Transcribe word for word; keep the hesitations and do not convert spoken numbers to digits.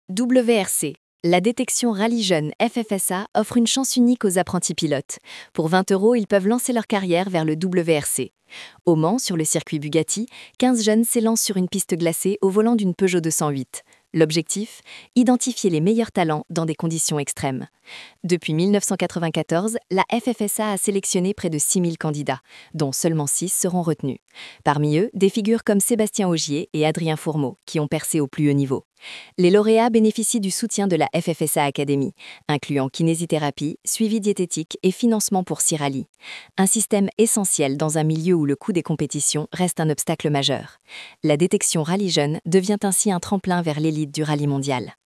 W R C. La détection Rallye Jeunes F F S A offre une chance unique aux apprentis pilotes. Pour vingt euros, ils peuvent lancer leur carrière vers le W R C. Au Mans, sur le circuit Bugatti, quinze jeunes s'élancent sur une piste glacée au volant d'une Peugeot deux cent huit. L'objectif ? Identifier les meilleurs talents dans des conditions extrêmes. Depuis mille neuf cent quatre-vingt-quatorze, la F F S A a sélectionné près de six mille candidats, dont seulement six seront retenus. Parmi eux, des figures comme Sébastien Ogier et Adrien Fourmeau, qui ont percé au plus haut niveau. Les lauréats bénéficient du soutien de la F F S A Academy, incluant kinésithérapie, suivi diététique et financement pour six rallyes. Un système essentiel dans un milieu où le coût des compétitions reste un obstacle majeur. La détection Rallye Jeunes devient ainsi un tremplin vers l'élite du rallye mondial.